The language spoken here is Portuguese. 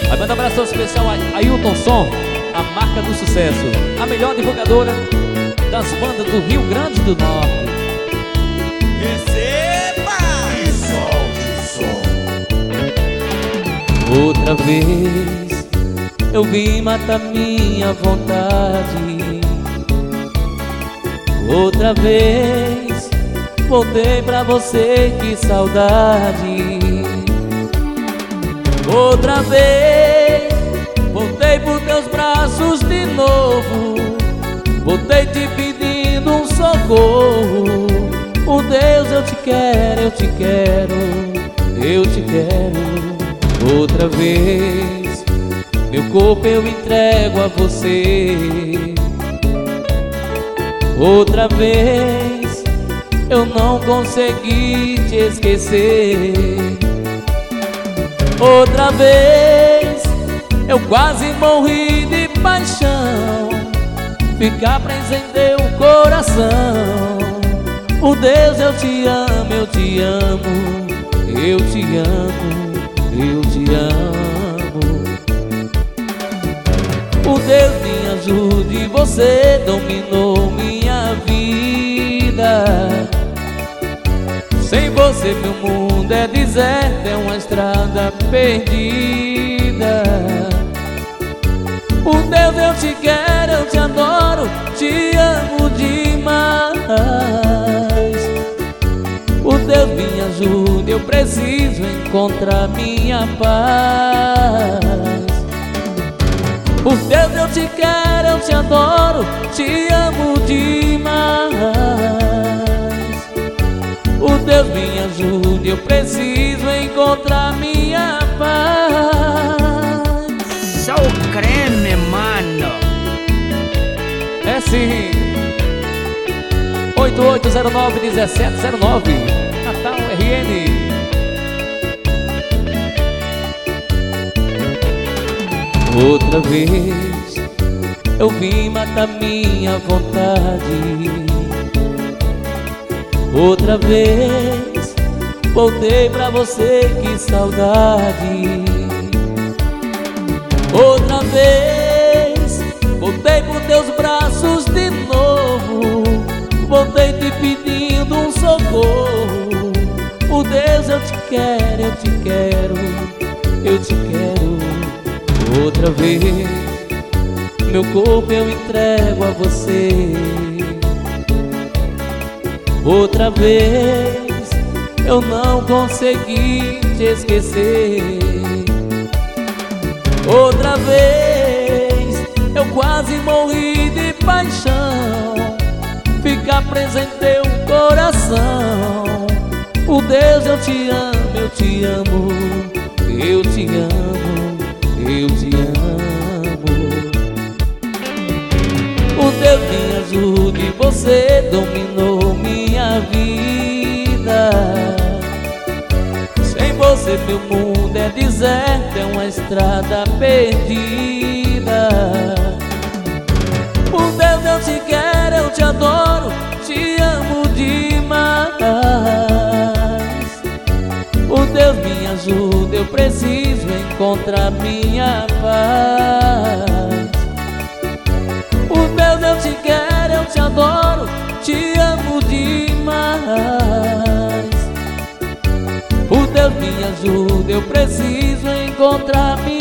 Vai mandar um abraço especial a Ailton Som, a marca do sucesso, a melhor divulgadora das bandas do Rio Grande do Norte. Receba! E solte o som. Outra vez eu vim matar minha vontade. Outra vez voltei pra você, que saudade. Outra vez voltei por teus braços de novo. Voltei te pedindo um socorro. Oh Deus, eu te quero, eu te quero, eu te quero. Outra vez meu corpo eu entrego a você. Outra vez eu não consegui te esquecer. Outra vez eu quase morri de paixão. Ficar preso em teu coração. Oh Deus, eu te amo, eu te amo, eu te amo, eu te amo. Oh Deus, me ajude, você dominou minha vida. Sem você meu mundo é deserto, é uma estrada perdida. Oh Deus, eu te quero, eu te adoro, te amo demais. Oh Deus, me ajude, eu preciso encontrar minha paz. Oh Deus, eu te quero, eu te adoro, te amo demais. Oh Deus, me ajude, eu preciso encontrar minha paz. Só o creme, mano. É sim. 8809-1709 Natal RN. Outra vez eu vim matar minha vontade. Outra vez voltei pra você, que saudade. Outra vez voltei por teus braços de novo. Voltei te pedindo um socorro. Oh Deus, eu te quero, eu te quero, eu te quero. Outra vez meu corpo eu entrego a você. Outra vez eu não consegui te esquecer. Outra vez eu quase morri de paixão. Ficar preso em teu coração. Oh Deus, eu te amo, eu te amo, eu te amo, eu te amo. Oh Deus, me ajude, você dominou minha vida. Sem você meu mundo é deserto, é uma estrada perdida. Oh Deus, eu te quero, eu te adoro, te amo demais. Oh Deus, me ajuda, eu preciso encontrar minha paz. Oh Deus, eu te quero, eu te adoro, te amo demais. Oh Deus, me ajuda, eu preciso encontrar minha paz.